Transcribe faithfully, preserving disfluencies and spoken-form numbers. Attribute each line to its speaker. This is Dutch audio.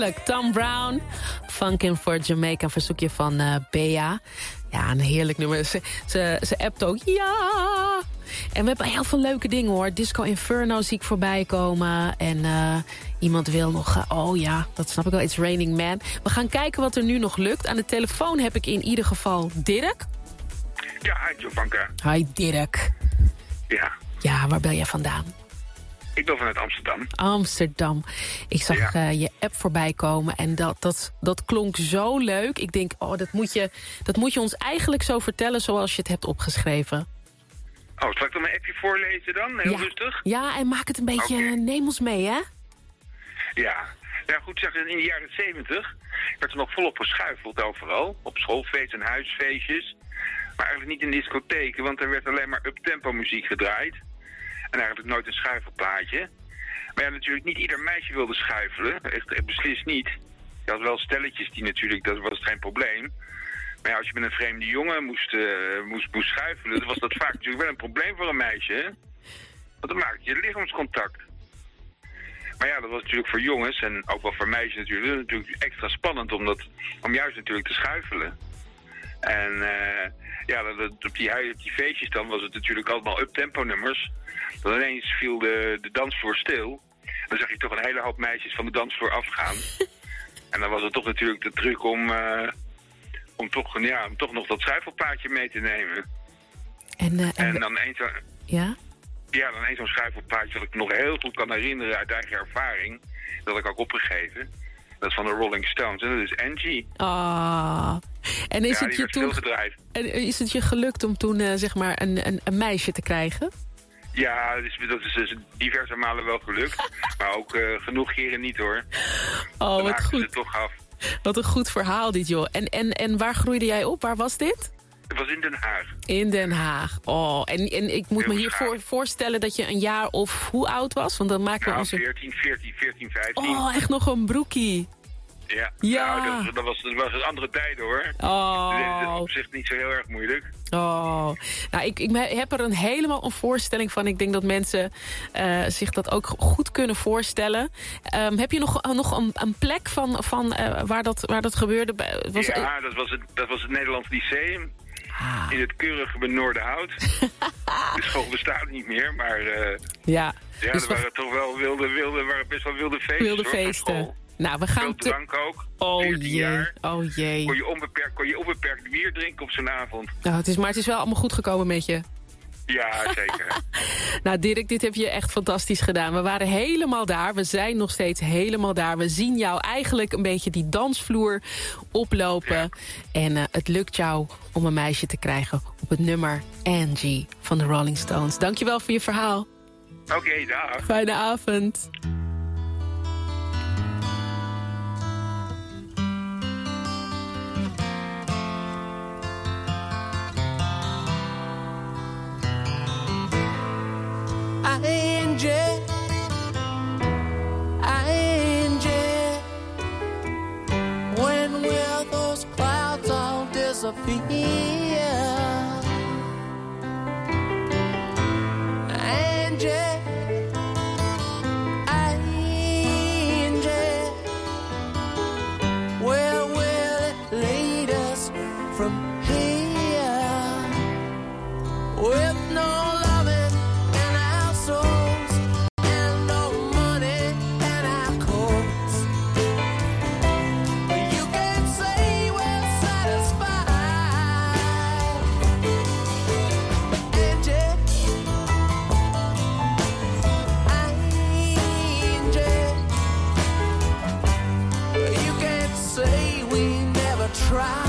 Speaker 1: Heerlijk. Tom Brown, Funkin' for Jamaica, verzoekje van uh, Bea. Ja, een heerlijk nummer. Ze, ze, ze appt ook, ja. En we hebben heel veel leuke dingen, hoor. Disco Inferno zie ik voorbij komen. En uh, iemand wil nog... Uh, oh ja, dat snap ik wel. It's Raining Man. We gaan kijken wat er nu nog lukt. Aan de telefoon heb ik in ieder geval Dirk.
Speaker 2: Ja, hi Jovanka.
Speaker 1: Hi Dirk.
Speaker 2: Ja.
Speaker 1: Ja, waar ben jij vandaan?
Speaker 2: Ik ben vanuit Amsterdam.
Speaker 1: Amsterdam. Ik zag
Speaker 2: ja.
Speaker 1: uh, je app voorbij komen en dat, dat, dat klonk zo leuk. Ik denk, oh, dat moet, je, dat moet je ons eigenlijk zo vertellen zoals je het hebt opgeschreven.
Speaker 2: Oh, zal ik dan mijn appje voorlezen dan? Heel
Speaker 1: ja.
Speaker 2: rustig?
Speaker 1: Ja, en maak het een beetje okay. neem ons mee, hè?
Speaker 2: Ja. Ja, goed, zeg, in de jaren zeventig werd er nog volop geschuifeld overal. Op schoolfeesten en huisfeestjes. Maar eigenlijk niet in discotheken, want er werd alleen maar uptempo muziek gedraaid. En eigenlijk nooit een schuifelplaatje. Maar ja, natuurlijk niet ieder meisje wilde schuifelen. Echt, echt beslist niet. Je had wel stelletjes die natuurlijk, dat was geen probleem. Maar ja, als je met een vreemde jongen moest, uh, moest, moest schuifelen, dan was dat vaak natuurlijk wel een probleem voor een meisje, hè? Want dan maakte je lichaamscontact. Maar ja, dat was natuurlijk voor jongens en ook wel voor meisjes natuurlijk, natuurlijk extra spannend om, dat, om juist natuurlijk te schuifelen. En uh, ja, dat, dat, op, die, op die feestjes dan was het natuurlijk allemaal uptempo nummers. Dan ineens viel de, de dansvloer stil. Dan zag je toch een hele hoop meisjes van de dansvloer afgaan. En dan was het toch natuurlijk de truc om, uh, om, toch, ja, om toch nog dat schuifelplaatje mee te nemen.
Speaker 1: En, uh, en,
Speaker 2: en dan eens zo,
Speaker 1: ja?
Speaker 2: Ja, dan eens zo'n schuifelplaatje dat ik me nog heel goed kan herinneren uit eigen ervaring. Dat had ik ook opgegeven. Dat is van de Rolling Stones. En dat is Angie.
Speaker 1: Ah. En is
Speaker 2: ja,
Speaker 1: het je toen en is het je gelukt om toen uh, zeg maar een, een, een meisje te krijgen?
Speaker 2: Ja, dat is, dat is dus diverse malen wel gelukt. Maar ook uh, genoeg keren niet, hoor.
Speaker 1: Oh,
Speaker 2: dan
Speaker 1: wat goed.
Speaker 2: Ze toch af.
Speaker 1: Wat een goed verhaal dit, joh. En, en, en waar groeide jij op? Waar was dit?
Speaker 2: Het was in Den Haag.
Speaker 1: In Den Haag. Oh, en, en ik moet Heel me hier voor, voorstellen dat je een jaar of hoe oud was? Want dan maken we
Speaker 2: nou,
Speaker 1: onze...
Speaker 2: veertien, veertien, veertien, vijftien.
Speaker 1: Oh, echt nog een broekie.
Speaker 2: Ja,
Speaker 1: ja.
Speaker 2: Nou, dat, dat, was, dat was een andere tijden, hoor.
Speaker 1: Oh.
Speaker 2: Dat is op zich niet zo heel erg moeilijk.
Speaker 1: Oh, nou, ik, ik heb er een helemaal een voorstelling van. Ik denk dat mensen uh, zich dat ook goed kunnen voorstellen. Um, heb je nog, nog een, een plek van, van uh, waar, dat, waar dat gebeurde? Was
Speaker 2: ja, dat was, het, dat was het Nederlands Lyceum. Ah. In het keurige Benoordenhout. De school bestaat niet meer, maar... Uh,
Speaker 1: ja,
Speaker 2: ja dus er waren toch wel wilde, wilde, waren best wel wilde feesten.
Speaker 1: Wilde feesten. Nou, we gaan
Speaker 2: veel drank ook.
Speaker 1: Oh jee,
Speaker 2: jaar.
Speaker 1: oh jee.
Speaker 2: Kon je onbeperkt, kon je onbeperkt bier drinken op zo'n avond.
Speaker 1: Nou, het is, maar het is wel allemaal goed gekomen met je.
Speaker 2: Ja, zeker.
Speaker 1: Nou, Dirk, dit heb je echt fantastisch gedaan. We waren helemaal daar. We zijn nog steeds helemaal daar. We zien jou eigenlijk een beetje die dansvloer oplopen. Ja. En uh, het lukt jou om een meisje te krijgen op het nummer Angie van de Rolling Stones. Dankjewel voor je verhaal.
Speaker 2: Oké, okay, dag.
Speaker 1: Fijne avond.
Speaker 3: Angie, Angie, when will those clouds all disappear? Angie, Angie, where will it lead us from here? With no try.